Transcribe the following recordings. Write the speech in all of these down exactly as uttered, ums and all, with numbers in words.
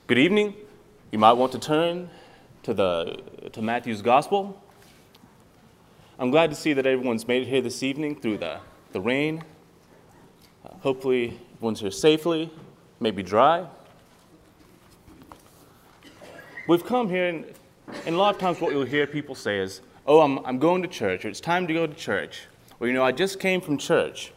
Good evening. You might want to turn to, the, to Matthew's Gospel. I'm glad to see that everyone's made it here this evening through the, the rain. Uh, hopefully everyone's here safely, maybe dry. We've come here, and, and a lot of times what you'll hear people say is, oh, I'm, I'm going to church, or it's time to go to church, or, you know, I just came from church.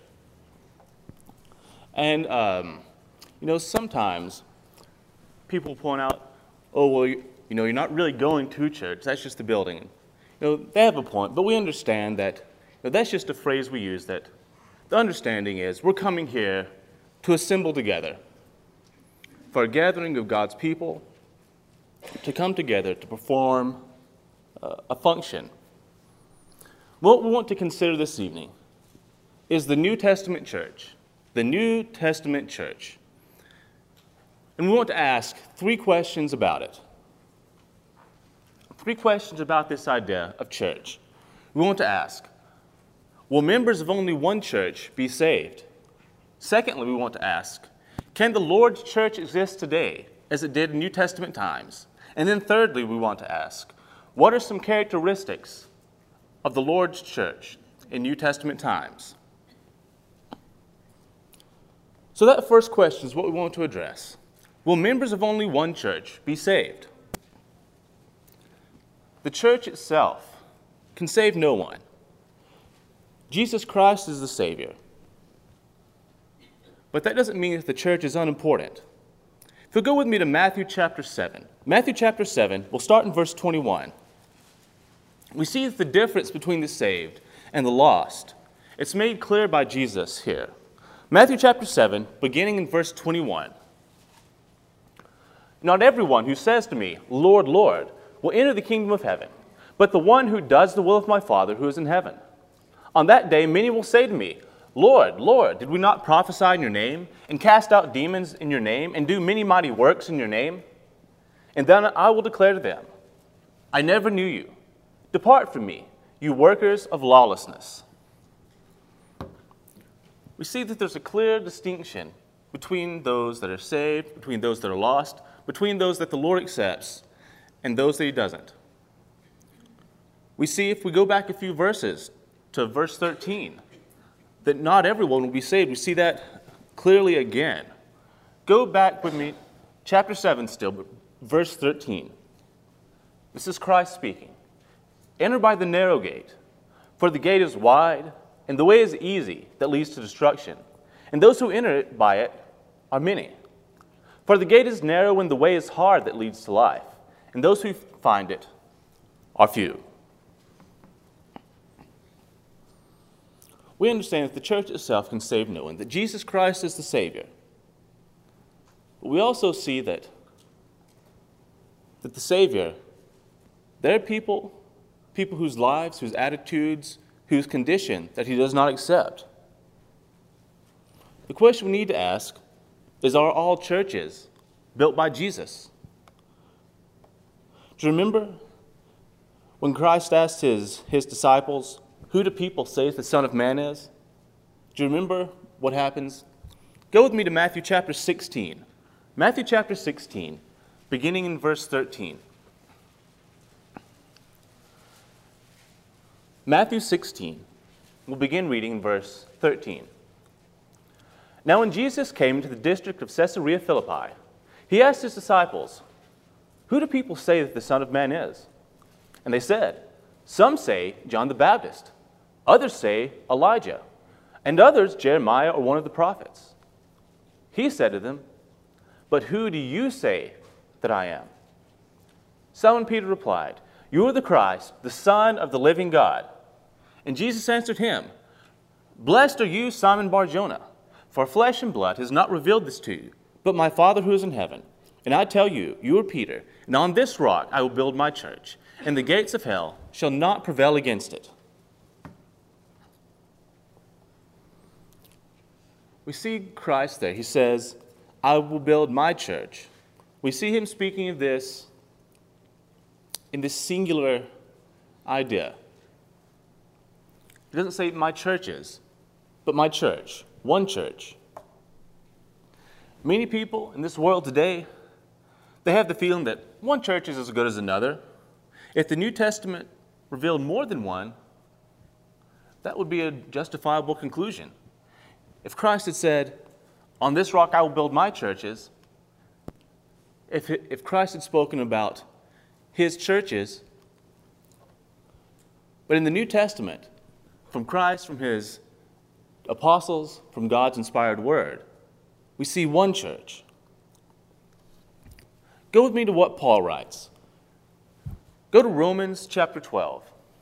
And, um, you know, sometimes people point out, oh, well, you, you know, you're not really going to church. That's just the building. You know, they have a point, but we understand that, you know, that's just a phrase we use, that the understanding is we're coming here to assemble together for a gathering of God's people to come together to perform uh, a function. What we want to consider this evening is the New Testament church, the New Testament church. And we want to ask three questions about it. Three questions about this idea of church. We want to ask, will members of only one church be saved? Secondly, we want to ask, can the Lord's church exist today as it did in New Testament times? And then thirdly, we want to ask, what are some characteristics of the Lord's church in New Testament times? So that first question is what we want to address. Will members of only one church be saved? The church itself can save no one. Jesus Christ is the Savior. But that doesn't mean that the church is unimportant. If you'll go with me to Matthew chapter seven. Matthew chapter seven, we'll start in verse twenty-one. We see that the difference between the saved and the lost, it's made clear by Jesus here. Matthew chapter seven, beginning in verse twenty-one. Not everyone who says to me, Lord, Lord, will enter the kingdom of heaven, but the one who does the will of my Father who is in heaven. On that day many will say to me, Lord, Lord, did we not prophesy in your name, and cast out demons in your name, and do many mighty works in your name? And then I will declare to them, I never knew you. Depart from me, you workers of lawlessness. We see that there's a clear distinction between those that are saved, between those that are lost, between those that the Lord accepts and those that he doesn't. We see, if we go back a few verses to verse thirteen, that not everyone will be saved. We see that clearly again. Go back with me, chapter seven still, but verse thirteen. This is Christ speaking. Enter by the narrow gate, for the gate is wide, and the way is easy that leads to destruction, and those who enter it by it are many. For the gate is narrow and the way is hard that leads to life, and those who find it are few. We understand that the church itself can save no one, that Jesus Christ is the Savior. But we also see that, that the Savior, there are people, people whose lives, whose attitudes, whose condition that he does not accept. The question we need to ask is, are all churches built by Jesus? Do you remember when Christ asked his, his disciples, who do people say the Son of Man is? Do you remember what happens? Go with me to Matthew chapter sixteen. Matthew chapter sixteen, beginning in verse thirteen. Matthew sixteen, we'll begin reading in verse thirteen. Now when Jesus came to the district of Caesarea Philippi, he asked his disciples, who do people say that the Son of Man is? And they said, some say John the Baptist, others say Elijah, and others Jeremiah or one of the prophets. He said to them, but who do you say that I am? Simon Peter replied, you are the Christ, the Son of the living God. And Jesus answered him, blessed are you, Simon Bar-Jonah, for flesh and blood has not revealed this to you, but my Father who is in heaven. And I tell you, you are Peter, and on this rock I will build my church, and the gates of hell shall not prevail against it. We see Christ there. He says, I will build my church. We see him speaking of this in this singular idea. He doesn't say my churches, but my church, one church. Many people in this world today, They have the feeling that one church is as good as another. If the New Testament revealed more than one, that would be a justifiable conclusion. If Christ had said, "On this rock I will build my churches," if, if Christ had spoken about his churches, but in the New Testament, from Christ, from his apostles, from God's inspired word, we see one church. Go with me to what Paul writes. Go to Romans chapter twelve.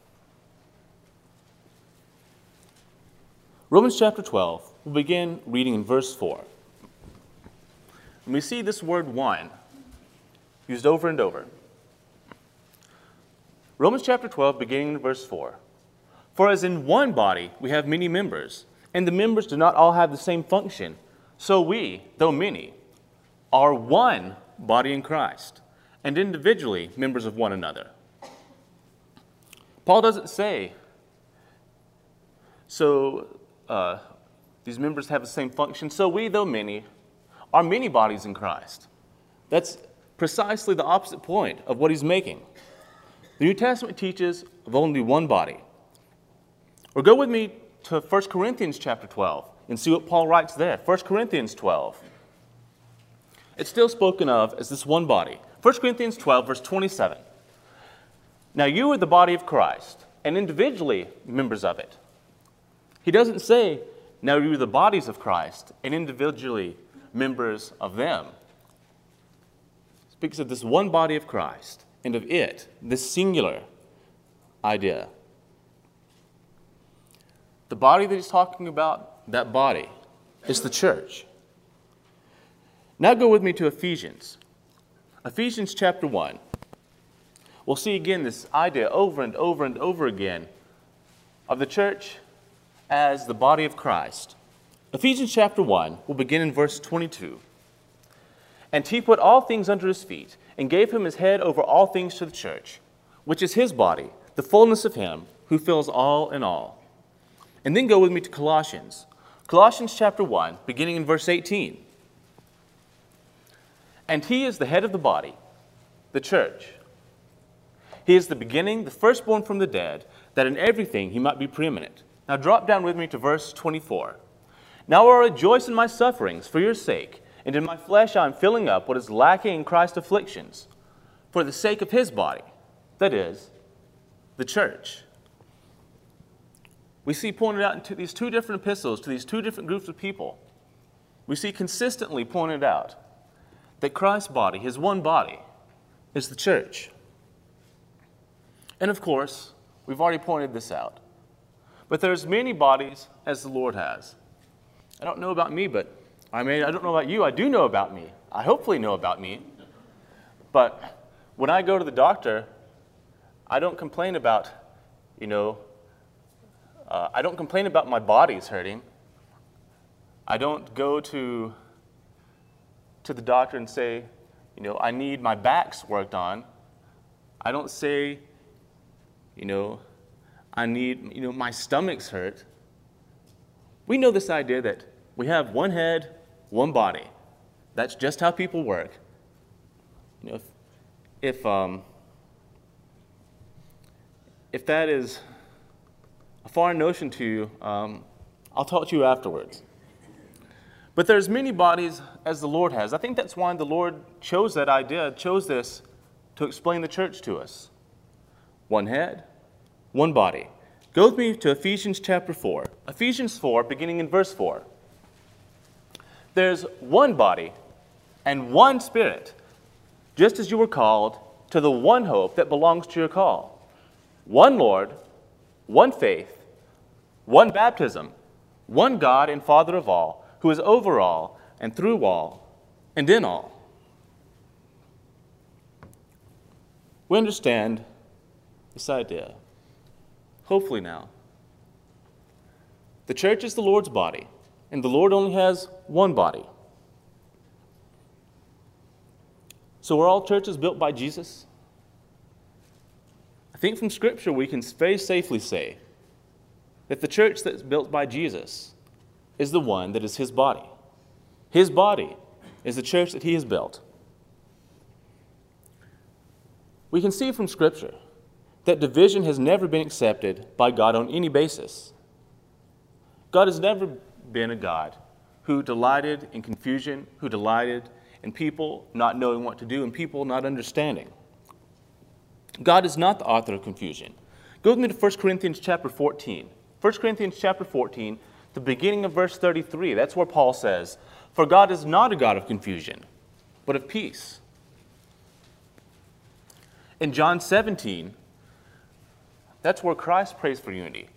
Romans chapter twelve, we'll begin reading in verse four. And we see this word one used over and over. Romans chapter twelve, beginning in verse four. For as in one body we have many members, and the members do not all have the same function, so we, though many, are one body in Christ, and individually members of one another. Paul doesn't say, so uh, these members have the same function, so we, though many, are many bodies in Christ. That's precisely the opposite point of what he's making. The New Testament teaches of only one body. Or go with me to First Corinthians chapter twelve and see what Paul writes there. First Corinthians twelve. It's still spoken of as this one body. First Corinthians twelve, verse twenty-seven. Now you are the body of Christ, and individually members of it. He doesn't say, now you are the bodies of Christ, and individually members of them. He speaks of this one body of Christ, and of it, this singular idea. The body that he's talking about, that body, is the church. Now go with me to Ephesians. Ephesians chapter one. We'll see again this idea over and over and over again of the church as the body of Christ. Ephesians chapter one, we'll begin in verse twenty-two. And he put all things under his feet, and gave him his head over all things to the church, which is his body, the fullness of him who fills all in all. And then go with me to Colossians. Colossians chapter one, beginning in verse eighteen. And he is the head of the body, the church. He is the beginning, the firstborn from the dead, that in everything he might be preeminent. Now drop down with me to verse twenty-four. Now I rejoice in my sufferings for your sake, and in my flesh I am filling up what is lacking in Christ's afflictions, for the sake of his body, that is, the church. We see pointed out into these two different epistles to these two different groups of people. We see consistently pointed out that Christ's body, his one body, is the church. And of course, we've already pointed this out. But there's many bodies as the Lord has. I don't know about me, but I mean, I don't know about you. I do know about me. I hopefully know about me. But when I go to the doctor, I don't complain about, you know, uh, I don't complain about my body's hurting. I don't go to, to the doctor and say, you know, I need my back's worked on. I don't say, you know, I need, you know, my stomach's hurt. We know this idea that we have one head, one body. That's just how people work. You know, if, if, um, if that is a foreign notion to you, um, I'll talk to you afterwards. But there's many bodies as the Lord has. I think that's why the Lord chose that idea, chose this to explain the church to us. One head, one body. Go with me to Ephesians chapter four. Ephesians four, beginning in verse four. There's one body and one Spirit, just as you were called to the one hope that belongs to your call. One Lord, one faith, one baptism, one God and Father of all, who is over all and through all and in all. We understand this idea, hopefully now. The church is the Lord's body, and the Lord only has one body. So are all churches built by Jesus? I think from Scripture we can very safely say that the church that's built by Jesus is the one that is his body. His body is the church that he has built. We can see from Scripture that division has never been accepted by God on any basis. God has never been a God who delighted in confusion, who delighted in people not knowing what to do and people not understanding. God is not the author of confusion. Go with me to First Corinthians chapter fourteen. First Corinthians chapter fourteen, the beginning of verse thirty-three. That's where Paul says, "For God is not a God of confusion, but of peace." In John seventeen, that's where Christ prays for unity.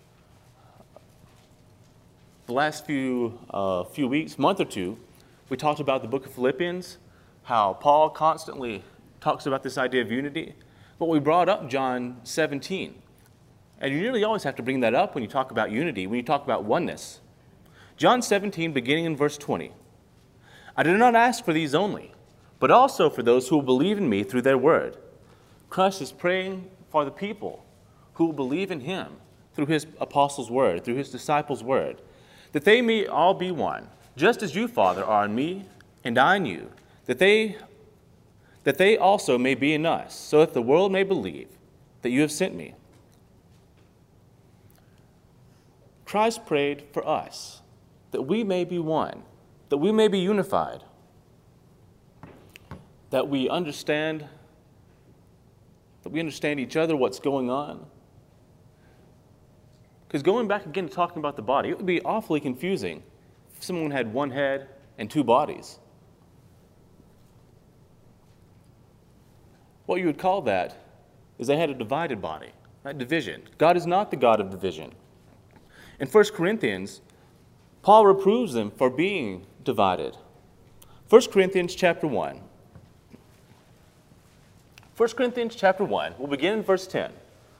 The last few, uh, few weeks, month or two, we talked about the book of Philippians, how Paul constantly talks about this idea of unity. But we brought up John seventeen. And you nearly always have to bring that up when you talk about unity, when you talk about oneness. John seventeen, beginning in verse twenty. "I do not ask for these only, but also for those who will believe in me through their word." Christ is praying for the people who will believe in him through his apostles' word, through his disciples' word, that they may all be one, just as you, Father, are in me and I in you, that they, that they also may be in us, so that the world may believe that you have sent me. Christ prayed for us, that we may be one, that we may be unified, that we understand, that we understand each other, what's going on. Because going back again to talking about the body, it would be awfully confusing if someone had one head and two bodies. What you would call that is they had a divided body, not division. God is not the God of division. In First Corinthians, Paul reproves them for being divided. First Corinthians chapter one. First Corinthians chapter one, we'll begin in verse ten.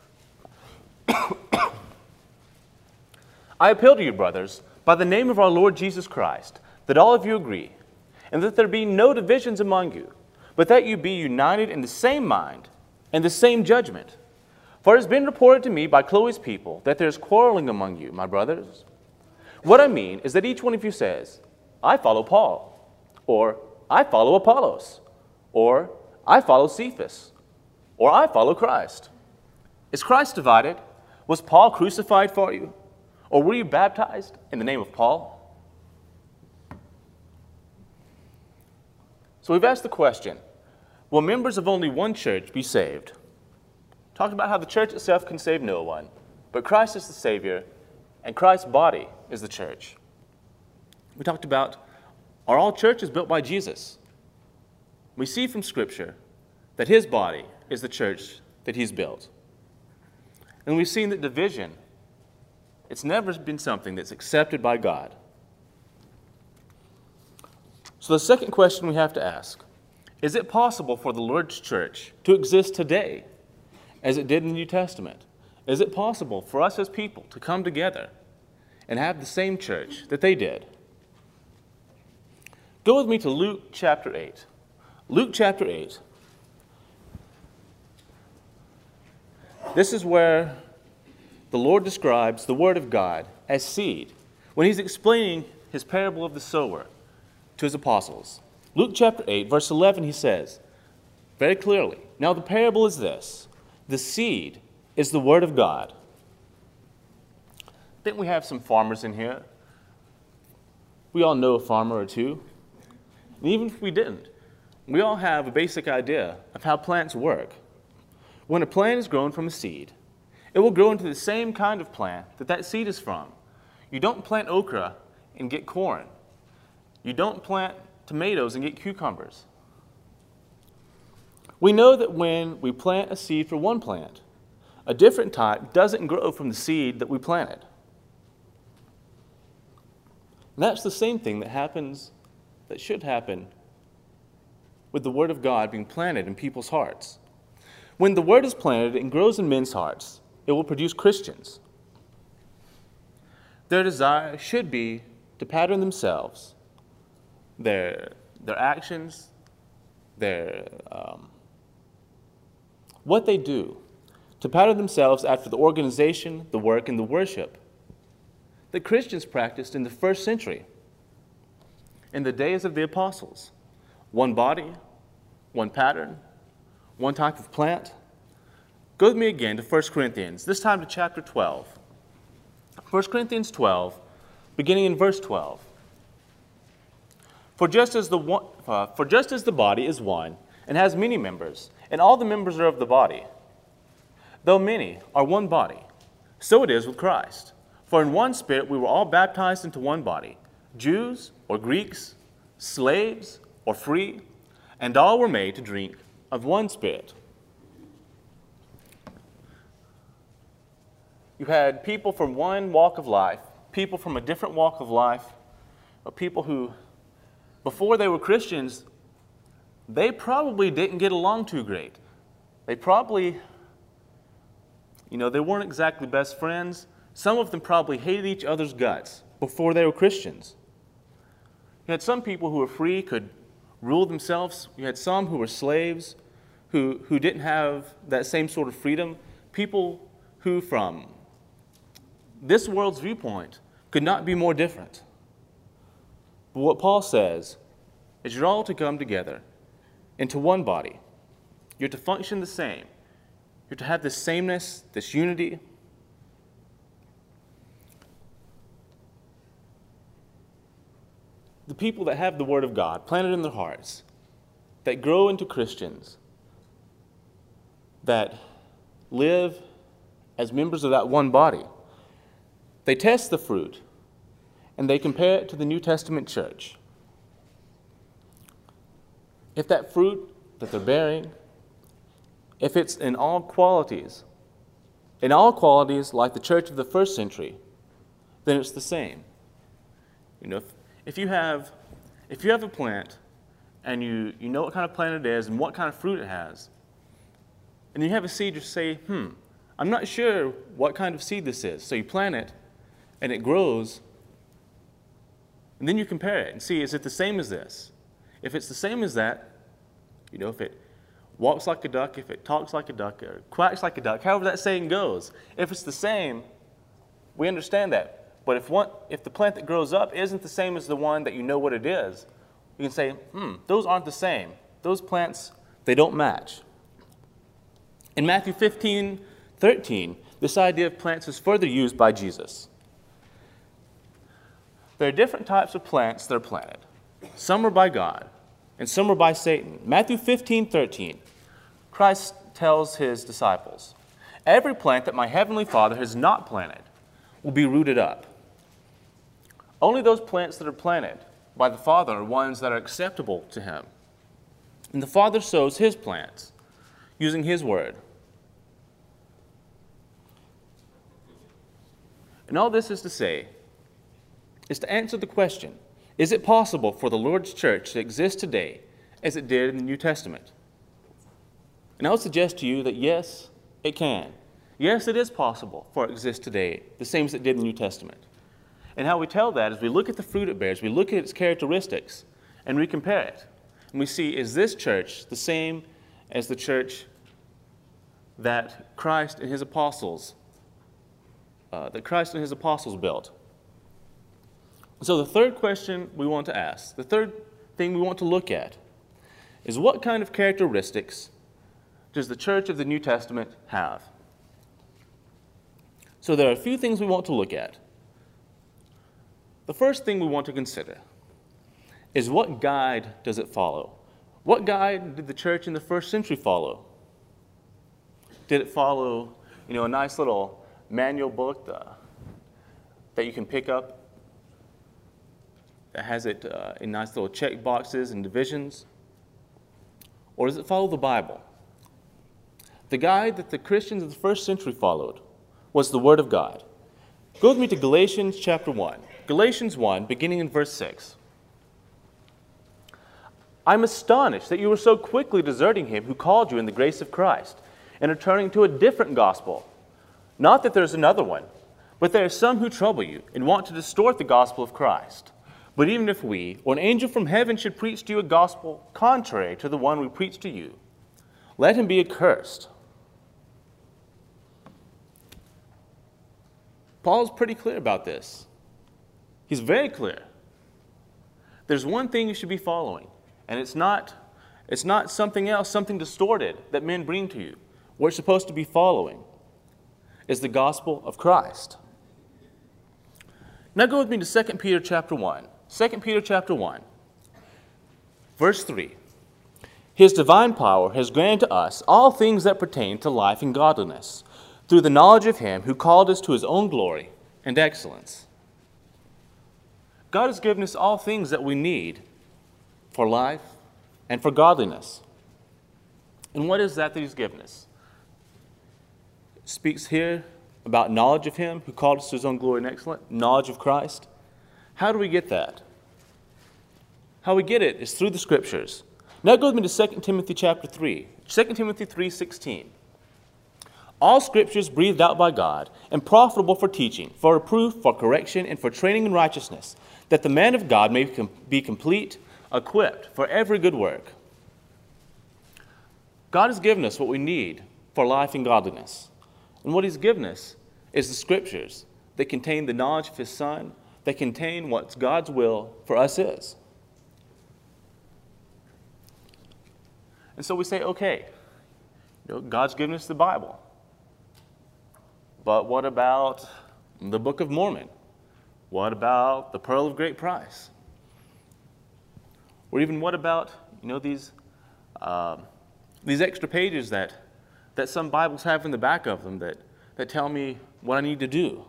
"I appeal to you, brothers, by the name of our Lord Jesus Christ, that all of you agree, and that there be no divisions among you, but that you be united in the same mind and the same judgment. For it has been reported to me by Chloe's people that there is quarreling among you, my brothers. What I mean is that each one of you says, 'I follow Paul,' or 'I follow Apollos,' or 'I follow Cephas,' or 'I follow Christ.' Is Christ divided? Was Paul crucified for you? Or were you baptized in the name of Paul?" So we've asked the question, will members of only one church be saved? Talked about how the church itself can save no one, but Christ is the Savior, and Christ's body is the church. We talked about, are all churches built by Jesus? We see from Scripture that his body is the church that he's built. And we've seen that division, it's never been something that's accepted by God. So the second question we have to ask, is it possible for the Lord's church to exist today as it did in the New Testament? Is it possible for us as people to come together and have the same church that they did? Go with me to Luke chapter eight. Luke chapter eight. This is where the Lord describes the Word of God as seed when he's explaining his parable of the sower to his apostles. Luke chapter eight, verse eleven, he says very clearly, "Now the parable is this, the seed is the Word of God." I think we have some farmers in here. We all know a farmer or two. And even if we didn't, we all have a basic idea of how plants work. When a plant is grown from a seed, it will grow into the same kind of plant that that seed is from. You don't plant okra and get corn. You don't plant tomatoes and get cucumbers. We know that when we plant a seed for one plant, a different type doesn't grow from the seed that we planted. And that's the same thing that happens, that should happen with the Word of God being planted in people's hearts. When the Word is planted and grows in men's hearts, it will produce Christians. Their desire should be to pattern themselves, their, their actions, their, um, what they do, to pattern themselves after the organization, the work, and the worship that Christians practiced in the first century, in the days of the apostles. One body, one pattern, one type of plant, go with me again to First Corinthians, this time to chapter twelve. First Corinthians twelve, beginning in verse twelve. For just as the one, uh, for just as the body is one and has many members, and all the members are of the body, though many are one body, so it is with Christ. For in one Spirit we were all baptized into one body, Jews or Greeks, slaves or free, and all were made to drink of one Spirit. You had people from one walk of life, people from a different walk of life, people who, before they were Christians, they probably didn't get along too great. They probably, you know, they weren't exactly best friends. Some of them probably hated each other's guts before they were Christians. You had some people who were free, could rule themselves. You had some who were slaves, who, who didn't have that same sort of freedom. People who, from this world's viewpoint, could not be more different. But what Paul says is you're all to come together into one body. You're to function the same. You're to have this sameness, this unity. The people that have the Word of God planted in their hearts, that grow into Christians, that live as members of that one body, they test the fruit and they compare it to the New Testament church. If that fruit that they're bearing, if it's in all qualities, in all qualities like the church of the first century, then it's the same. You know, if, if you have if you have a plant and you, you know what kind of plant it is and what kind of fruit it has, and you have a seed, you say, hmm, I'm not sure what kind of seed this is. So you plant it and it grows, and then you compare it and see, is it the same as this? If it's the same as that, you know, if it walks like a duck, if it talks like a duck, or quacks like a duck, however that saying goes, if it's the same, we understand that. But if one, if the plant that grows up isn't the same as the one that you know what it is, you can say, hmm, those aren't the same. Those plants, they don't match. In Matthew fifteen, thirteen, this idea of plants is further used by Jesus. There are different types of plants that are planted. Some are by God, and some are by Satan. Matthew fifteen, thirteen, Christ tells his disciples, every plant that my heavenly Father has not planted will be rooted up. Only those plants that are planted by the Father are ones that are acceptable to him. And the Father sows his plants using his word. And all this is to say, is to answer the question, is it possible for the Lord's church to exist today as it did in the New Testament? And I would suggest to you that yes, it can. Yes, it is possible for it to exist today, the same as it did in the New Testament. And how we tell that is we look at the fruit it bears, we look at its characteristics, and we compare it. And we see, is this church the same as the church that Christ and his apostles, uh, that Christ and his apostles built? So the third question we want to ask, the third thing we want to look at, is what kind of characteristics does the church of the New Testament have? So there are a few things we want to look at. The first thing we want to consider is what guide does it follow? What guide did the church in the first century follow? Did it follow, you know, a nice little manual book uh, that you can pick up that has it uh, in nice little check boxes and divisions? Or does it follow the Bible? The guide that the Christians of the first century followed was the Word of God. Go with me to Galatians chapter one. Galatians one, beginning in verse six. I'm astonished that you are so quickly deserting him who called you in the grace of Christ and are turning to a different gospel. Not that there's another one, but there are some who trouble you and want to distort the gospel of Christ. But even if we, or an angel from heaven, should preach to you a gospel contrary to the one we preach to you, let him be accursed. Paul's pretty clear about this. He's very clear. There's one thing you should be following, and it's not, it's not something else, something distorted that men bring to you. we're supposed to be following is the gospel of Christ. Now go with me to Second Peter chapter one. Second Peter chapter one, verse three. His divine power has granted to us all things that pertain to life and godliness, through the knowledge of him who called us to his own glory and excellence. God has given us all things that we need for life and for godliness. And what is that that he's given us? It speaks here about knowledge of him who called us to his own glory and excellence, knowledge of Christ. How do we get that? How we get it is through the Scriptures. Now go with me to Second Timothy chapter three. Second Timothy three sixteen. All Scripture is breathed out by God and profitable for teaching, for reproof, for correction, and for training in righteousness, that the man of God may be complete, equipped for every good work. God has given us what we need for life and godliness. And what he's given us is the Scriptures that contain the knowledge of his Son, that contain what God's will for us is. And so we say, okay, you know, God's given us the Bible. But what about the Book of Mormon? What about the Pearl of Great Price? Or even what about, you know, these, uh, these extra pages that, that some Bibles have in the back of them that, that tell me what I need to do?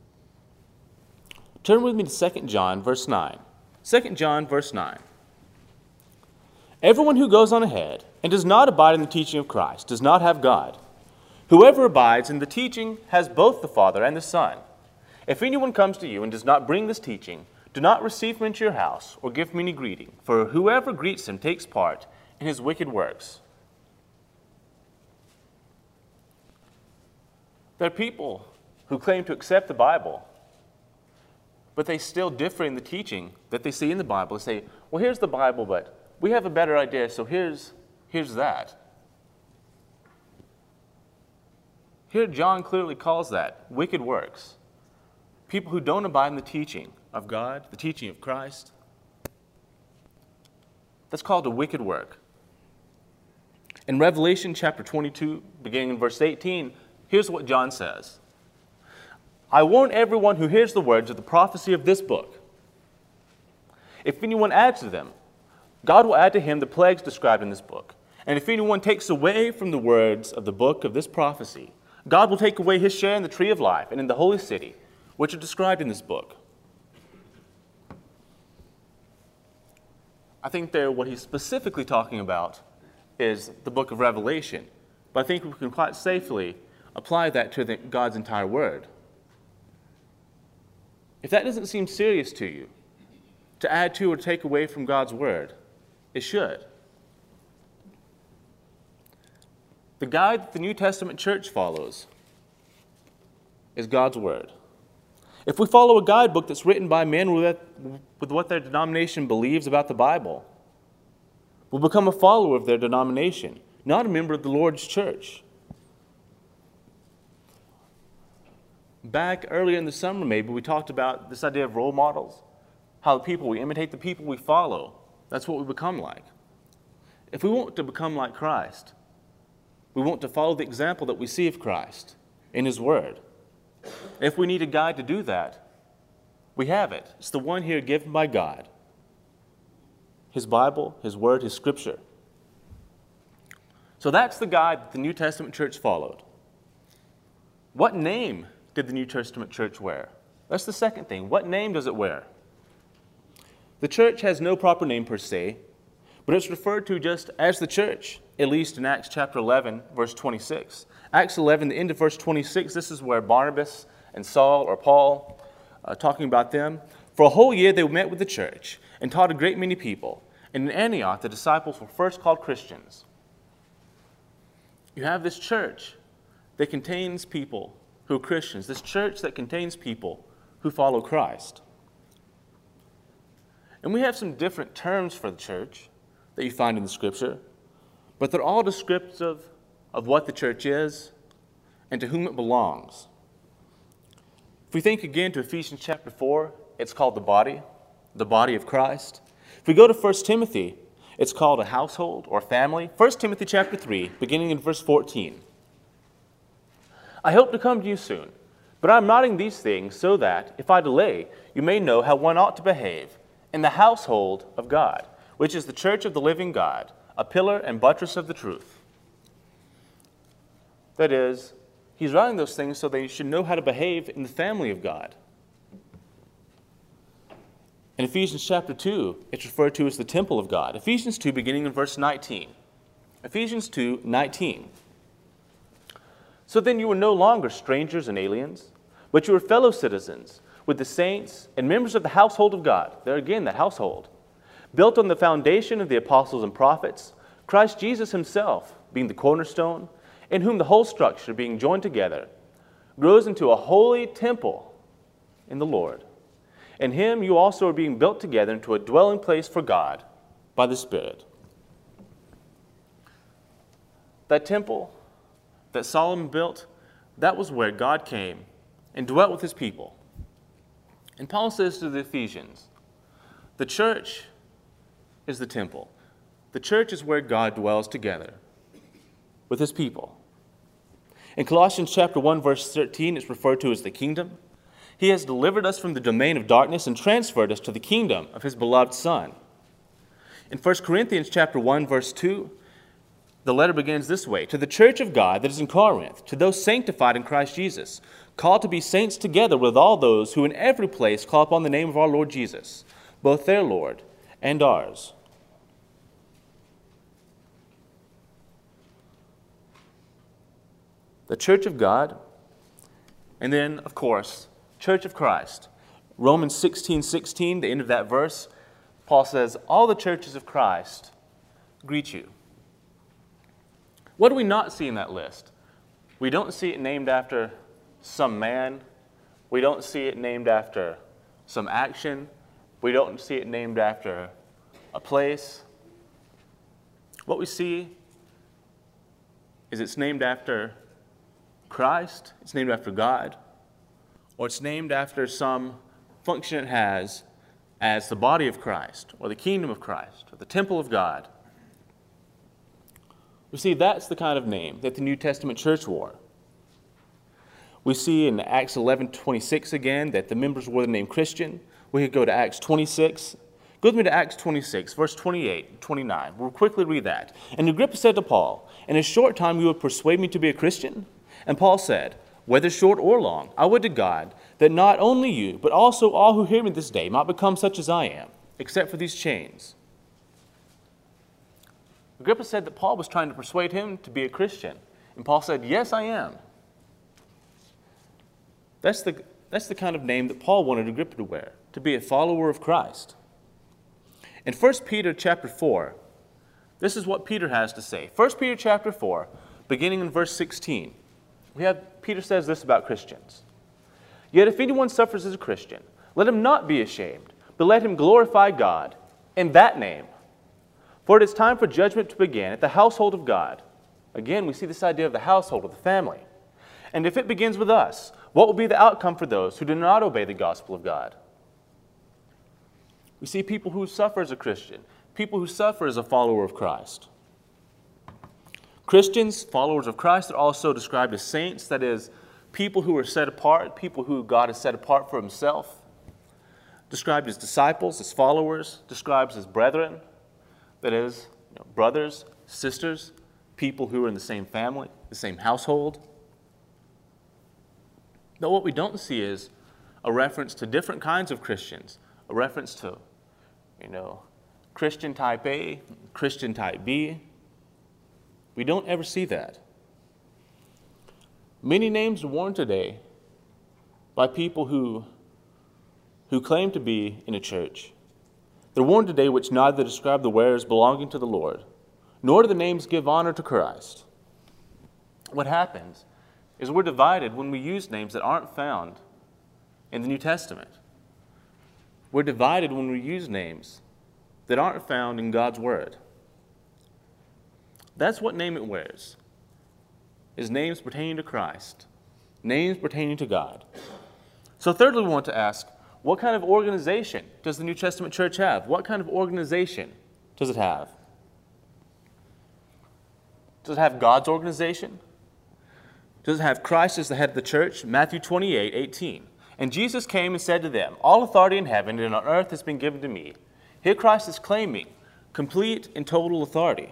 Turn with me to Second John, verse nine. Second John, verse nine. Everyone who goes on ahead and does not abide in the teaching of Christ does not have God. Whoever abides in the teaching has both the Father and the Son. If anyone comes to you and does not bring this teaching, do not receive him into your house or give him any greeting, for whoever greets him takes part in his wicked works. There are people who claim to accept the Bible, but they still differ in the teaching that they see in the Bible. They say, well, here's the Bible, but we have a better idea, so here's, here's that. Here John clearly calls that wicked works. People who don't abide in the teaching of God, the teaching of Christ. That's called a wicked work. In Revelation chapter twenty-two, beginning in verse eighteen, here's what John says. I warn everyone who hears the words of the prophecy of this book. If anyone adds to them, God will add to him the plagues described in this book. And if anyone takes away from the words of the book of this prophecy, God will take away his share in the tree of life and in the holy city, which are described in this book. I think there what he's specifically talking about is the book of Revelation. But I think we can quite safely apply that to the, God's entire word. If that doesn't seem serious to you, to add to or take away from God's word, it should. The guide that the New Testament church follows is God's word. If we follow a guidebook that's written by men with, with what their denomination believes about the Bible, we'll become a follower of their denomination, not a member of the Lord's church. Back earlier in the summer, maybe, we talked about this idea of role models, how the people we imitate, the people we follow, that's what we become like. If we want to become like Christ, we want to follow the example that we see of Christ in his word. If we need a guide to do that, we have it. It's the one here given by God. His Bible, his word, his scripture. So that's the guide that the New Testament church followed. What name did the New Testament church wear? That's the second thing. What name does it wear? The church has no proper name per se, but it's referred to just as the church, at least in Acts chapter eleven, verse twenty-six. Acts eleven, the end of verse twenty-six, this is where Barnabas and Saul, or Paul, uh, talking about them. For a whole year they met with the church and taught a great many people. And in Antioch, the disciples were first called Christians. You have this church that contains people who are Christians, this church that contains people who follow Christ. And we have some different terms for the church that you find in the Scripture, but they're all descriptive of what the church is and to whom it belongs. If we think again to Ephesians chapter four, it's called the body, the body of Christ. If we go to First Timothy, it's called a household or family. First Timothy chapter three, beginning in verse fourteen. I hope to come to you soon, but I am writing these things so that, if I delay, you may know how one ought to behave in the household of God, which is the church of the living God, a pillar and buttress of the truth. That is, he's writing those things so that you should know how to behave in the family of God. In Ephesians chapter two, it's referred to as the temple of God. Ephesians two, beginning in verse nineteen. Ephesians two, nineteen. So then you are no longer strangers and aliens, but you are fellow citizens with the saints and members of the household of God. There again, that household. Built on the foundation of the apostles and prophets, Christ Jesus himself being the cornerstone, in whom the whole structure, being joined together, grows into a holy temple in the Lord. In him you also are being built together into a dwelling place for God by the Spirit. That temple that Solomon built, that was where God came and dwelt with his people. And Paul says to the Ephesians, the church is the temple. The church is where God dwells together with his people. In Colossians chapter one, verse thirteen, it's referred to as the kingdom. He has delivered us from the domain of darkness and transferred us to the kingdom of his beloved Son. In First Corinthians chapter one, verse two, the letter begins this way: to the church of God that is in Corinth, to those sanctified in Christ Jesus, called to be saints together with all those who in every place call upon the name of our Lord Jesus, both their Lord and ours. The church of God, and then, of course, church of Christ. Romans sixteen sixteen, the end of that verse, Paul says, all the churches of Christ greet you. What do we not see in that list? We don't see it named after some man. We don't see it named after some action. We don't see it named after a place. What we see is it's named after Christ, it's named after God, or it's named after some function it has as the body of Christ, or the kingdom of Christ, or the temple of God. We see that's the kind of name that the New Testament church wore. We see in Acts eleven twenty-six again that the members wore the name Christian. We could go to Acts twenty-six. Go with me to Acts twenty-six, verse twenty-eight and twenty-nine. We'll quickly read that. And Agrippa said to Paul, in a short time you would persuade me to be a Christian? And Paul said, whether short or long, I would to God that not only you, but also all who hear me this day might become such as I am, except for these chains. Agrippa said that Paul was trying to persuade him to be a Christian. And Paul said, yes, I am. That's the, that's the kind of name that Paul wanted Agrippa to wear, to be a follower of Christ. In First Peter chapter four, this is what Peter has to say. First Peter chapter four, beginning in verse sixteen. We have, Peter says this about Christians. Yet if anyone suffers as a Christian, let him not be ashamed, but let him glorify God in that name. For it is time for judgment to begin at the household of God. Again, we see this idea of the household, of the family. And if it begins with us, what will be the outcome for those who do not obey the gospel of God? We see people who suffer as a Christian, people who suffer as a follower of Christ. Christians, followers of Christ, are also described as saints, that is, people who are set apart, people who God has set apart for himself. Described as disciples, as followers, described as brethren, that is, you know, brothers, sisters, people who are in the same family, the same household. But what we don't see is a reference to different kinds of Christians, a reference to, you know, Christian type A, Christian type B. We don't ever see that. Many names are worn today by people who, who claim to be in a church. They're worn today which neither describe the wearers belonging to the Lord, nor do the names give honor to Christ. What happens is we're divided when we use names that aren't found in the New Testament. We're divided when we use names that aren't found in God's Word. That's what name it wears, is names pertaining to Christ, names pertaining to God. So thirdly, we want to ask, what kind of organization does the New Testament church have? What kind of organization does it have? Does it have God's organization? does it have Christ as the head of the church? Matthew twenty-eight, eighteen. And Jesus came and said to them, all authority in heaven and on earth has been given to me. Here Christ is claiming complete and total authority.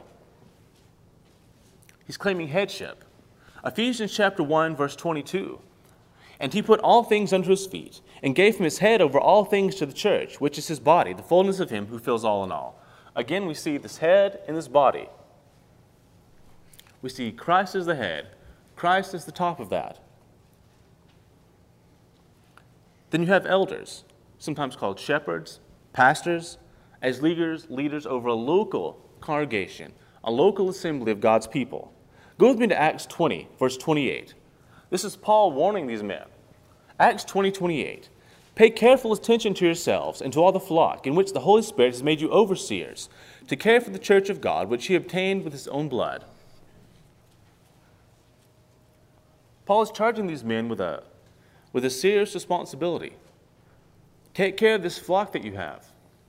He's claiming headship. Ephesians chapter one, verse twenty-two. And he put all things under his feet, and gave him his head over all things to the church, which is his body, the fullness of him who fills all in all. Again, we see this head and this body. We see Christ as the head, Christ as the top of that. Then you have elders, sometimes called shepherds, pastors, as leaders, leaders over a local congregation, a local assembly of God's people. Go with me to Acts twenty, verse twenty-eight. This is Paul warning these men. Acts twenty, twenty-eight. Pay careful attention to yourselves and to all the flock, in which the Holy Spirit has made you overseers, to care for the church of God, which he obtained with his own blood. Paul is charging these men with a, with a serious responsibility. Take care of this flock that you have.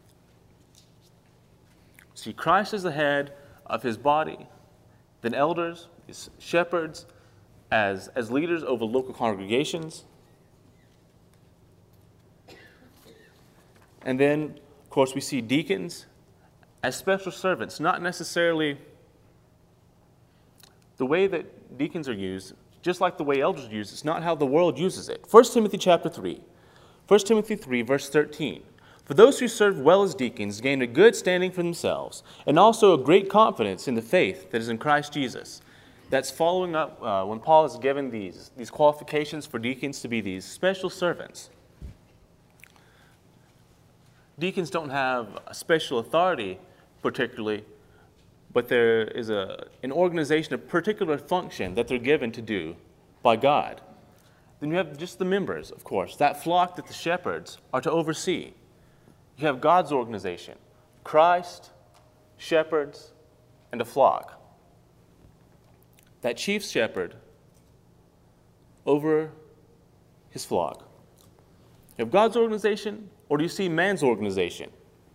See, Christ is the head of his body, then elders, his shepherds, as, as leaders over local congregations. And then, of course, we see deacons as special servants, not necessarily the way that deacons are used, just like the way elders are used. It's not how the world uses it. First Timothy chapter three. First Timothy three, verse thirteen. For those who serve well as deacons gain a good standing for themselves, and also a great confidence in the faith that is in Christ Jesus. That's following up uh, when Paul has given these, these qualifications for deacons to be these special servants. Deacons don't have a special authority particularly, but there is a, an organization, a particular function that they're given to do by God. Then you have just the members, of course, that flock that the shepherds are to oversee. You have God's organization, Christ, shepherds, and a flock. That chief shepherd over his flock. You have God's organization, or do you see man's organization?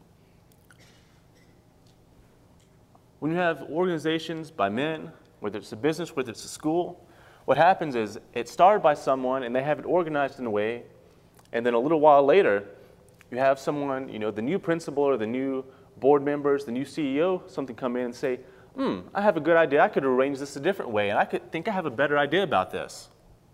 When you have organizations by men, whether it's a business, whether it's a school, what happens is it's started by someone and they have it organized in a way, and then a little while later, you have someone, you know, the new principal or the new board members, the new C E O, something come in and say, hmm, I have a good idea. I could arrange this a different way, and I could think I have a better idea about this.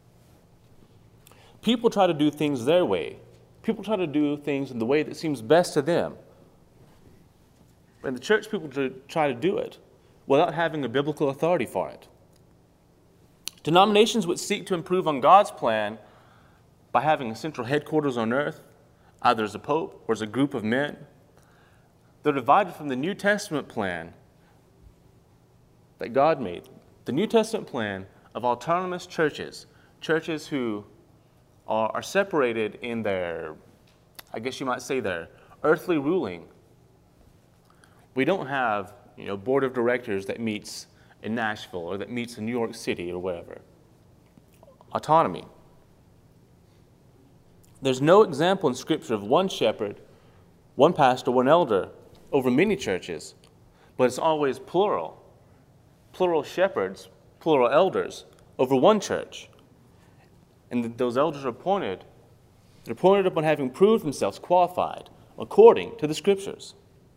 People try to do things their way. People try to do things in the way that seems best to them. And the church people try to do it without having a biblical authority for it. Denominations which seek to improve on God's plan by having a central headquarters on earth, either as a pope or as a group of men, they're divided from the New Testament plan that God made. The New Testament plan of autonomous churches, churches who are, are separated in their, I guess you might say, their earthly ruling. We don't have, you know, board of directors that meets in Nashville or that meets in New York City or wherever. Autonomy. There's no example in Scripture of one shepherd, one pastor, one elder over many churches, but it's always plural. Plural shepherds, plural elders over one church. And those elders are appointed. They're appointed upon having proved themselves qualified according to the Scriptures.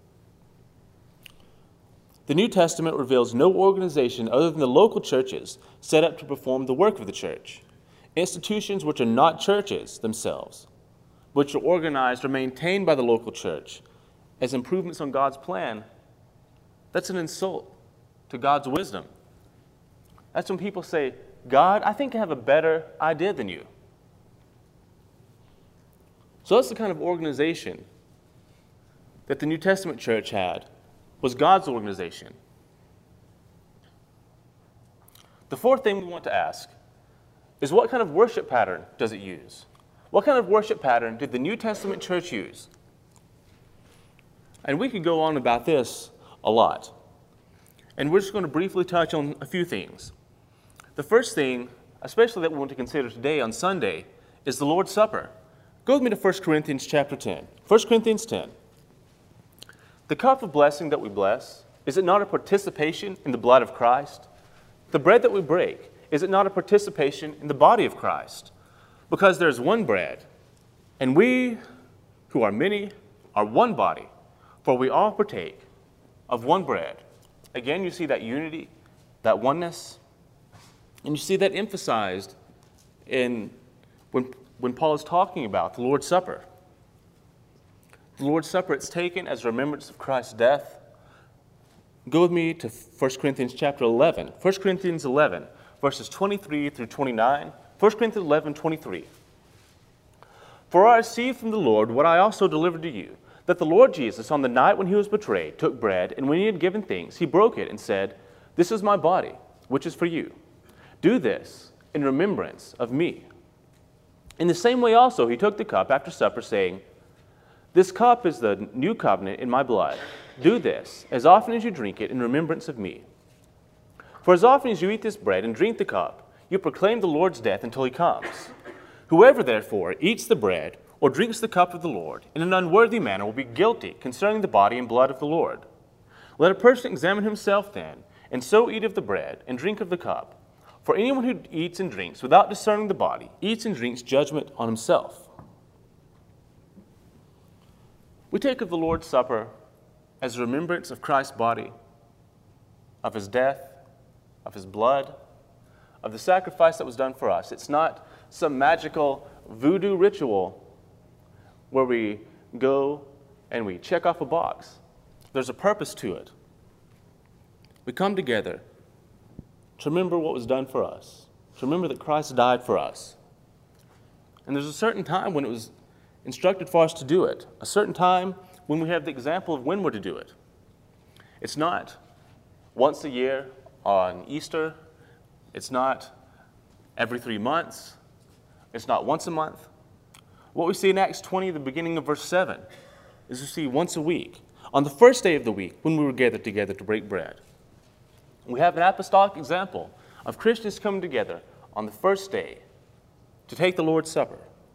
The New Testament reveals no organization other than the local churches set up to perform the work of the church. Institutions which are not churches themselves, which are organized or maintained by the local church as improvements on God's plan, that's an insult to God's wisdom. That's when people say, God, I think I have a better idea than you. So that's the kind of organization that the New Testament church had, was God's organization. The fourth thing we want to ask is, what kind of worship pattern does it use? What kind of worship pattern did the New Testament church use? And we could go on about this a lot. And we're just going to briefly touch on a few things. The first thing, especially that we want to consider today on Sunday, is the Lord's Supper. Go with me to First Corinthians chapter ten. First Corinthians ten. The cup of blessing that we bless, is it not a participation in the blood of Christ? The bread that we break, is it not a participation in the body of Christ? Because there's one bread, and we who are many are one body, for we all partake of one bread. Again, you see that unity, that oneness, and you see that emphasized in when, when Paul is talking about the Lord's Supper. The Lord's Supper, it's taken as remembrance of Christ's death. Go with me to First Corinthians chapter eleven. First Corinthians eleven, verses twenty-three through twenty-nine. First Corinthians eleven, twenty-three. For I received from the Lord what I also delivered to you, that the Lord Jesus, on the night when he was betrayed, took bread, and when he had given thanks, he broke it and said, "This is my body, which is for you. Do this in remembrance of me." In the same way also he took the cup after supper, saying, "This cup is the new covenant in my blood. Do this as often as you drink it in remembrance of me. For as often as you eat this bread and drink the cup, you proclaim the Lord's death until he comes. Whoever therefore eats the bread or drinks the cup of the Lord in an unworthy manner will be guilty concerning the body and blood of the Lord. Let a person examine himself then, and so eat of the bread and drink of the cup. For anyone who eats and drinks without discerning the body eats and drinks judgment on himself." We take of the Lord's Supper as a remembrance of Christ's body, of his death, of his blood, of the sacrifice that was done for us. It's not some magical voodoo ritual where we go and we check off a box. There's a purpose to it. We come together to remember what was done for us, to remember that Christ died for us. And there's a certain time when it was instructed for us to do it, a certain time when we have the example of when we're to do it. It's not once a year on Easter. It's not every three months. It's not once a month. What we see in Acts twenty, the beginning of verse seven, is we see once a week, on the first day of the week, when we were gathered together to break bread. We have an apostolic example of Christians coming together on the first day to take the Lord's Supper.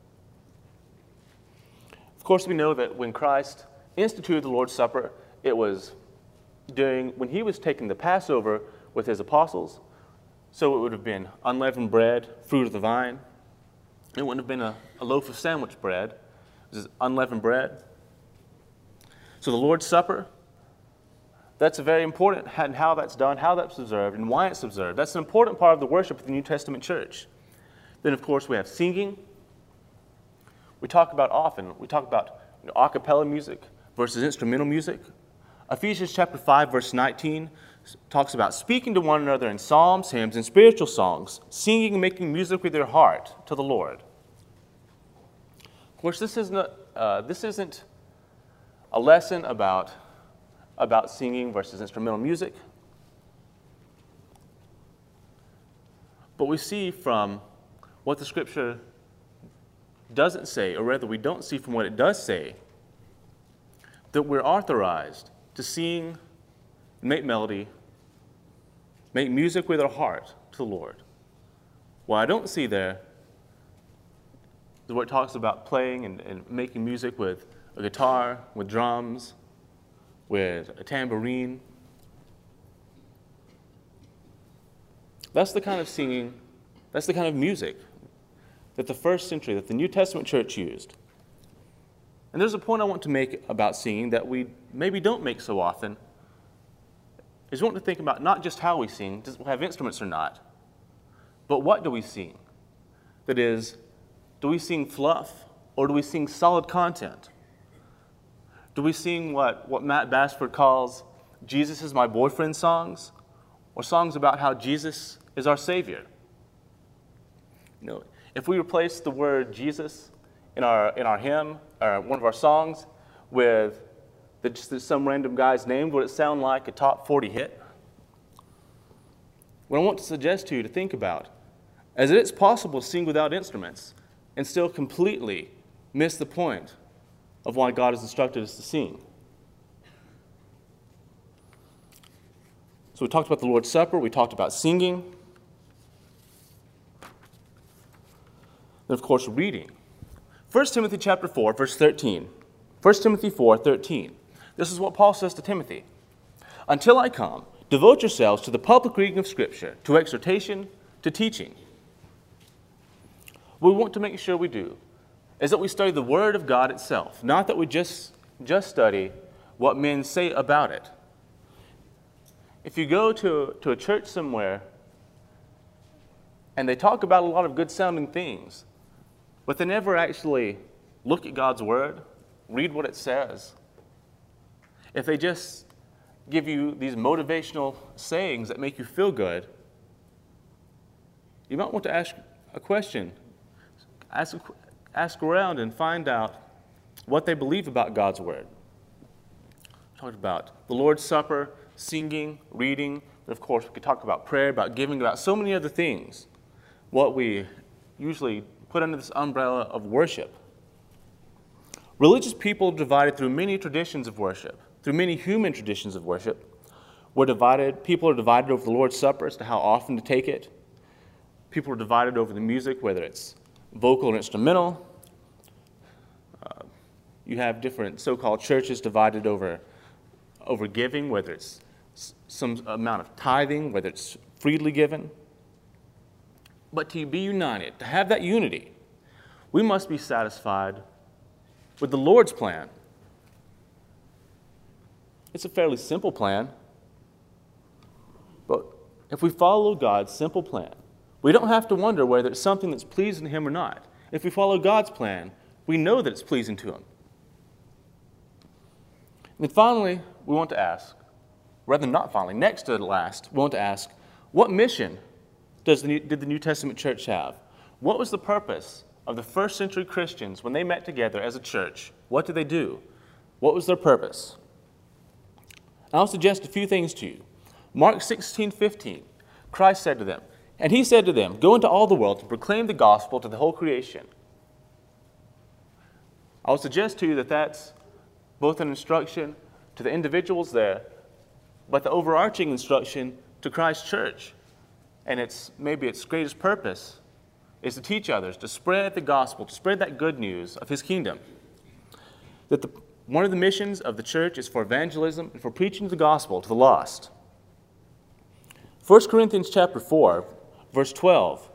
Of course, we know that when Christ instituted the Lord's Supper, it was during when he was taking the Passover with his apostles. So it would have been unleavened bread, fruit of the vine. It wouldn't have been a, a loaf of sandwich bread. It was unleavened bread. So the Lord's Supper, that's very important, and how that's done, how that's observed, and why it's observed. That's an important part of the worship of the New Testament church. Then, of course, we have singing. We talk about often, we talk about you know, a cappella music versus instrumental music. Ephesians chapter five, verse nineteen talks about speaking to one another in psalms, hymns, and spiritual songs, singing and making music with your heart to the Lord. Of course, this isn't, uh, this isn't a lesson about, about singing versus instrumental music. But we see from what the Scripture doesn't say, or rather we don't see from what it does say, that we're authorized to sing, make melody, make music with our heart to the Lord. What I don't see there is where it talks about playing and, and making music with a guitar, with drums, with a tambourine. That's the kind of singing, that's the kind of music that the first century, that the New Testament church used. And there's a point I want to make about singing that we maybe don't make so often, is we want to think about not just how we sing, does we have instruments or not, but what do we sing? That is, do we sing fluff or do we sing solid content? Do we sing what, what Matt Bassford calls Jesus is my boyfriend songs, or songs about how Jesus is our Savior? You know, if we replace the word Jesus in our, in our hymn, or one of our songs, with the, just some random guy's name, would it sound like a top forty hit? What I want to suggest to you to think about is that it's possible to sing without instruments and still completely miss the point of why God has instructed us to sing. So we talked about the Lord's Supper, we talked about singing, then of course reading. First Timothy chapter four, verse thirteen. First Timothy four, thirteen. This is what Paul says to Timothy. Until I come, devote yourselves to the public reading of Scripture, to exhortation, to teaching. What we want to make sure we do is that we study the Word of God itself, not that we just, just study what men say about it. If you go to, to a church somewhere and they talk about a lot of good-sounding things, but they never actually look at God's Word, read what it says, if they just give you these motivational sayings that make you feel good, you might want to ask a question. Ask, ask around and find out what they believe about God's Word. We talked about the Lord's Supper, singing, reading, but of course we could talk about prayer, about giving, about so many other things. What we usually put under this umbrella of worship. Religious people divided through many traditions of worship, through many human traditions of worship. We're divided, people are divided over the Lord's Supper as to how often to take it. People are divided over the music, whether it's vocal or instrumental. Uh, you have different so-called churches divided over, over giving, whether it's some amount of tithing, whether it's freely given. But to be united, to have that unity, we must be satisfied with the Lord's plan. It's a fairly simple plan, but if we follow God's simple plan, we don't have to wonder whether it's something that's pleasing to Him or not. If we follow God's plan, we know that it's pleasing to Him. And then finally, we want to ask, rather than not finally, next to the last, we want to ask, what mission does the New, did the New Testament church have? What was the purpose of the first century Christians when they met together as a church? What did they do? What was their purpose? I'll suggest a few things to you. Mark sixteen fifteen, Christ said to them, and He said to them, go into all the world and proclaim the gospel to the whole creation. I will suggest to you that that's both an instruction to the individuals there, but the overarching instruction to Christ's church. And it's maybe its greatest purpose is to teach others, to spread the gospel, to spread that good news of His kingdom. That the, one of the missions of the church is for evangelism and for preaching the gospel to the lost. First Corinthians chapter four, verse twelve.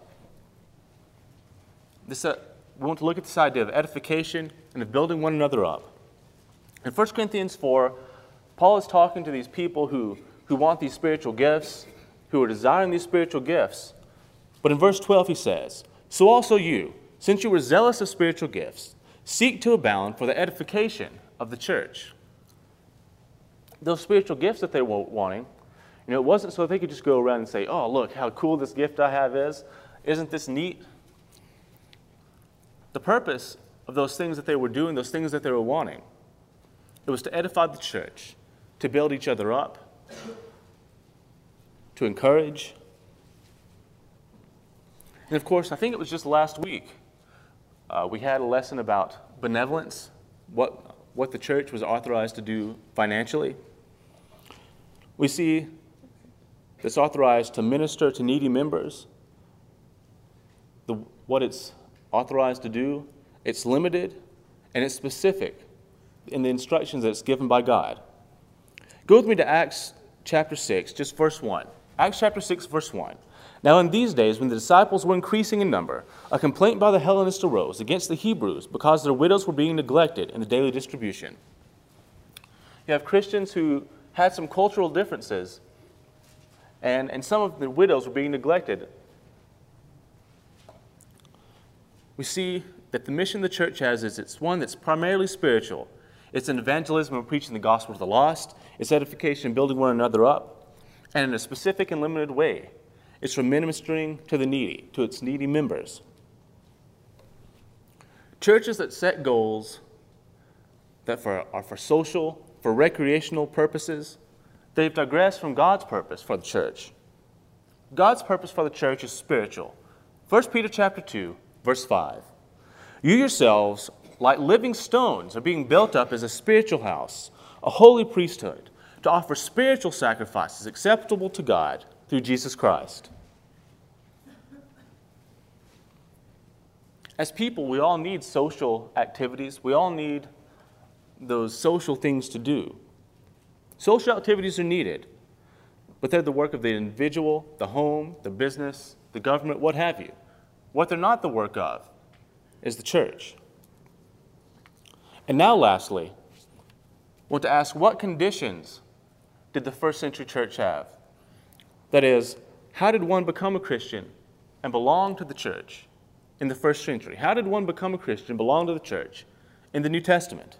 This, uh, we want to look at this idea of edification and of building one another up. In First Corinthians four, Paul is talking to these people who, who want these spiritual gifts, who are desiring these spiritual gifts. But in verse twelve he says, so also you, since you were zealous of spiritual gifts, seek to abound for the edification of the church. Those spiritual gifts that they were wanting, you know, it wasn't so they could just go around and say, oh, look how cool this gift I have is. Isn't this neat? The purpose of those things that they were doing, those things that they were wanting, it was to edify the church, to build each other up, to encourage. And of course, I think it was just last week, uh, we had a lesson about benevolence, what, what the church was authorized to do financially. We see it's authorized to minister to needy members. The, what it's authorized to do, it's limited and it's specific in the instructions that it's given by God. Go with me to Acts chapter six, just verse one. Acts chapter six, verse one. Now in these days, when the disciples were increasing in number, a complaint by the Hellenists arose against the Hebrews because their widows were being neglected in the daily distribution. You have Christians who had some cultural differences, and, and some of the widows were being neglected. We see that the mission the church has is it's one that's primarily spiritual. It's an evangelism of preaching the gospel to the lost. It's edification and building one another up. And in a specific and limited way, it's for ministering to the needy, to its needy members. Churches that set goals that for, are for social, for recreational purposes, they've digressed from God's purpose for the church. God's purpose for the church is spiritual. First Peter chapter two, verse five. You yourselves, like living stones, are being built up as a spiritual house, a holy priesthood, to offer spiritual sacrifices acceptable to God through Jesus Christ. As people, we all need social activities. We all need those social things to do. Social activities are needed. but they're the work of the individual, the home, the business, the government, what have you. What they're not the work of is the church. And now, lastly, I want to ask, what conditions did the first century church have? That is, how did one become a Christian and belong to the church in the first century? How did one become a Christian and belong to the church in the New Testament?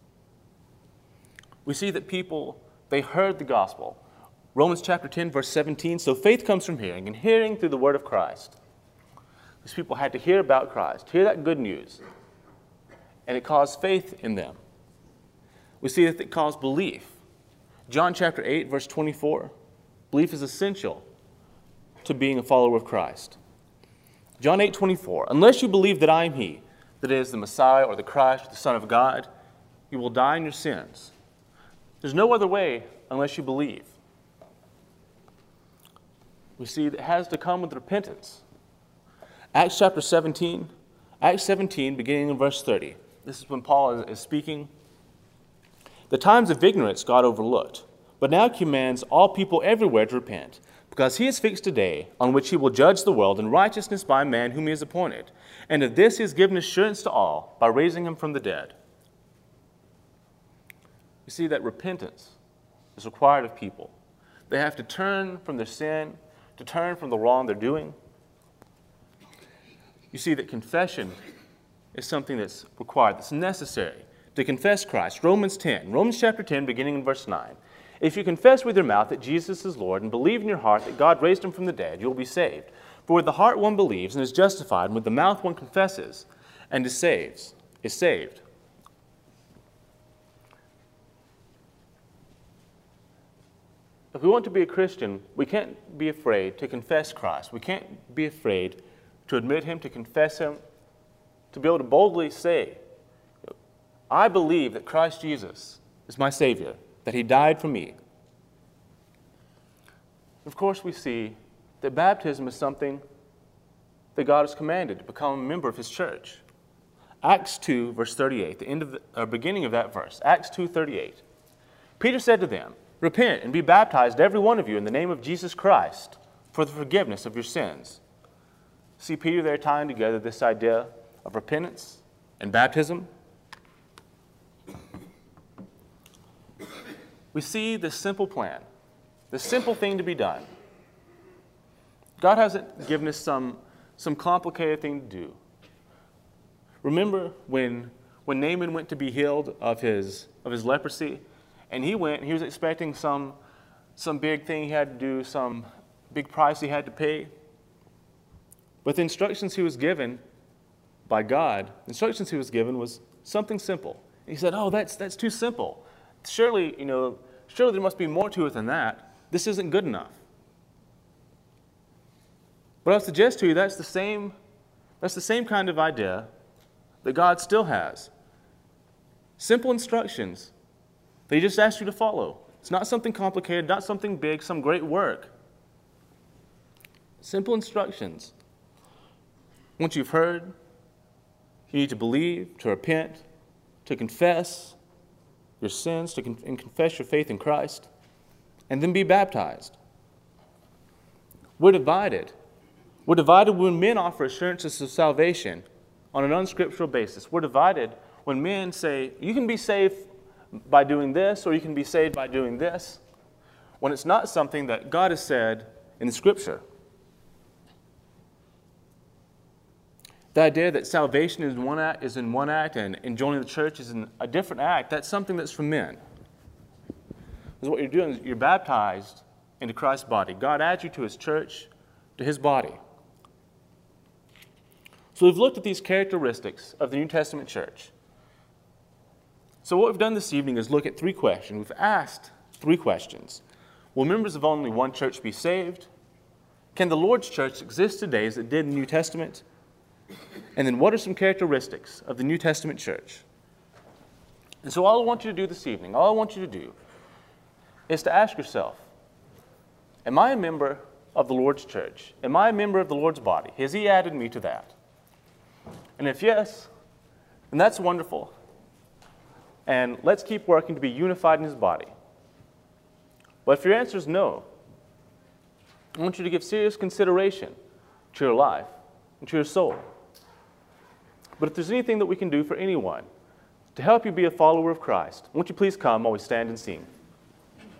We see that people, they heard the gospel. Romans chapter ten, verse seventeen, so faith comes from hearing, and hearing through the word of Christ. These people had to hear about Christ, hear that good news, and it caused faith in them. We see that it caused belief. John chapter eight, verse twenty-four, belief is essential to being a follower of Christ. John eight, twenty-four, unless you believe that I am he, that is the Messiah or the Christ, the Son of God, you will die in your sins. There's no other way unless you believe. We see that it has to come with repentance. Acts chapter seventeen, Acts seventeen, beginning in verse thirty. This is when Paul is, is speaking. The times of ignorance God overlooked, but now commands all people everywhere to repent, because he has fixed a day on which he will judge the world in righteousness by a man whom he has appointed. And of this he has given assurance to all by raising him from the dead. You see that repentance is required of people. They have to turn from their sin, to turn from the wrong they're doing. You see that confession is something that's required, that's necessary to confess Christ. Romans ten, Romans chapter ten, beginning in verse nine. If you confess with your mouth that Jesus is Lord and believe in your heart that God raised him from the dead, you will be saved. For with the heart one believes and is justified, and with the mouth one confesses and is saved. Is saved. If we want to be a Christian, we can't be afraid to confess Christ. We can't be afraid to admit him, to confess him, to be able to boldly say, I believe that Christ Jesus is my Savior, that he died for me. Of course, we see that baptism is something that God has commanded to become a member of his church. Acts two, verse thirty-eight, the end of the uh, beginning of that verse, Acts two, thirty-eight. Peter said to them, repent and be baptized, every one of you, in the name of Jesus Christ, for the forgiveness of your sins. See Peter there tying together this idea of repentance and baptism. We see this simple plan, this simple thing to be done. God hasn't given us some, some complicated thing to do. Remember when, when Naaman went to be healed of his, of his leprosy, and he went, he was expecting some, some big thing he had to do, some big price he had to pay. But the instructions he was given by God, the instructions he was given was something simple. He said, oh, that's, that's too simple. Surely, you know, surely there must be more to it than that. This isn't good enough. But I'll suggest to you that's the same, that's the same kind of idea that God still has. Simple instructions that he just asked you to follow. It's not something complicated, not something big, some great work. Simple instructions. Once you've heard, you need to believe, to repent, to confess your sins, to con- and confess your faith in Christ, and then be baptized. We're divided. We're divided when men offer assurances of salvation on an unscriptural basis. We're divided when men say, you can be saved by doing this, or you can be saved by doing this, when it's not something that God has said in the Scripture. The idea that salvation is, one act, is in one act and, and joining the church is in a different act, that's something that's for men. Because what you're doing is you're baptized into Christ's body. God adds you to his church, to his body. So we've looked at these characteristics of the New Testament church. So what we've done this evening is look at three questions. We've asked three questions. Will members of only one church be saved? Can the Lord's church exist today as it did in the New Testament? And then what are some characteristics of the New Testament church? And so all I want you to do this evening, all I want you to do is to ask yourself, am I a member of the Lord's church? Am I a member of the Lord's body? Has he added me to that? And if yes, then that's wonderful. And let's keep working to be unified in his body. But if your answer is no, I want you to give serious consideration to your life and to your soul. But if there's anything that we can do for anyone to help you be a follower of Christ, won't you please come while we stand and sing?